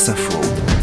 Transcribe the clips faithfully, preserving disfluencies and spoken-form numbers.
France Info.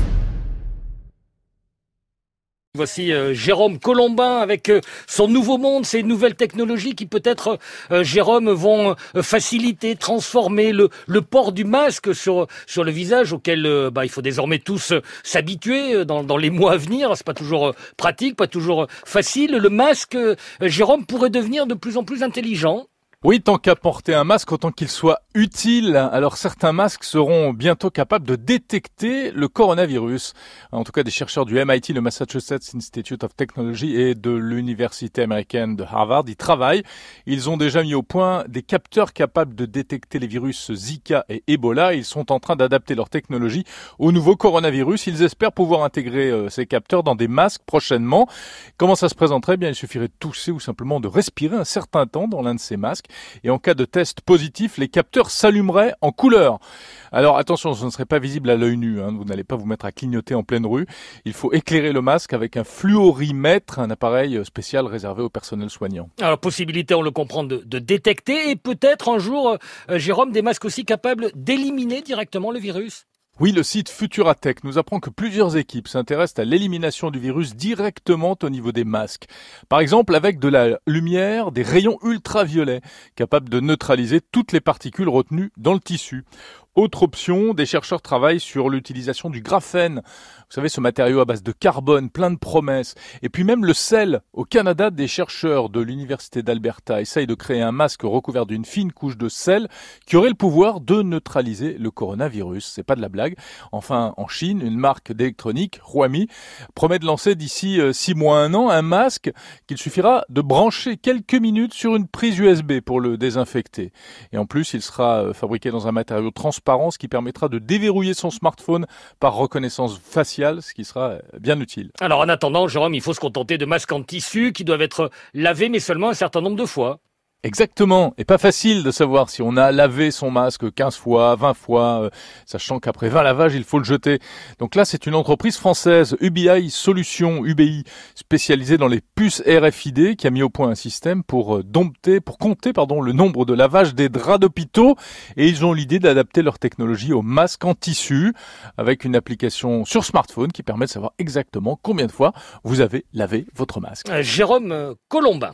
Voici euh, Jérôme Colombin avec euh, son nouveau monde, ces nouvelles technologies qui peut-être, euh, Jérôme, vont euh, faciliter, transformer le, le port du masque sur, sur le visage auquel euh, bah, il faut désormais tous euh, s'habituer euh, dans, dans les mois à venir. C'est pas toujours euh, pratique, pas toujours euh, facile. Le masque, euh, Jérôme, pourrait devenir de plus en plus intelligent. Oui, tant qu'à porter un masque, autant qu'il soit utile. Alors certains masques seront bientôt capables de détecter le coronavirus. En tout cas, des chercheurs du M I T, le Massachusetts Institute of Technology, et de l'université américaine de Harvard y travaillent. Ils ont déjà mis au point des capteurs capables de détecter les virus Zika et Ebola. Ils sont en train d'adapter leur technologie au nouveau coronavirus. Ils espèrent pouvoir intégrer euh, ces capteurs dans des masques prochainement. Comment ça se présenterait ? Eh bien, il suffirait de tousser ou simplement de respirer un certain temps dans l'un de ces masques. Et en cas de test positif, les capteurs s'allumeraient en couleur. Alors attention, ce ne serait pas visible à l'œil nu, hein. Vous n'allez pas vous mettre à clignoter en pleine rue. Il faut éclairer le masque avec un fluorimètre, un appareil spécial réservé au personnel soignant. Alors, possibilité, on le comprend, de, de détecter et peut-être un jour, euh, Jérôme, des masques aussi capables d'éliminer directement le virus. Oui, le site Futuratech nous apprend que plusieurs équipes s'intéressent à l'élimination du virus directement au niveau des masques. Par exemple, avec de la lumière, des rayons ultraviolets, capables de neutraliser toutes les particules retenues dans le tissu. Autre option, des chercheurs travaillent sur l'utilisation du graphène. Vous savez, ce matériau à base de carbone, plein de promesses. Et puis même le sel. Au Canada, des chercheurs de l'université d'Alberta essayent de créer un masque recouvert d'une fine couche de sel qui aurait le pouvoir de neutraliser le coronavirus. C'est pas de la blague. Enfin, en Chine, une marque d'électronique, Huami, promet de lancer d'ici six mois, un an, un masque qu'il suffira de brancher quelques minutes sur une prise U S B pour le désinfecter. Et en plus, il sera fabriqué dans un matériau transparent, ce qui permettra de déverrouiller son smartphone par reconnaissance faciale, ce qui sera bien utile. Alors en attendant, Jérôme, il faut se contenter de masques en tissu qui doivent être lavés, mais seulement un certain nombre de fois. Exactement, et pas facile de savoir si on a lavé son masque quinze fois, vingt fois, euh, sachant qu'après vingt lavages, il faut le jeter. Donc là, c'est une entreprise française, U B I Solutions, U B I, spécialisée dans les puces R F I D, qui a mis au point un système pour euh, dompter, pour compter, pardon, le nombre de lavages des draps d'hôpitaux, et ils ont l'idée d'adapter leur technologie aux masques en tissu, avec une application sur smartphone qui permet de savoir exactement combien de fois vous avez lavé votre masque. Euh, Jérôme Colombin.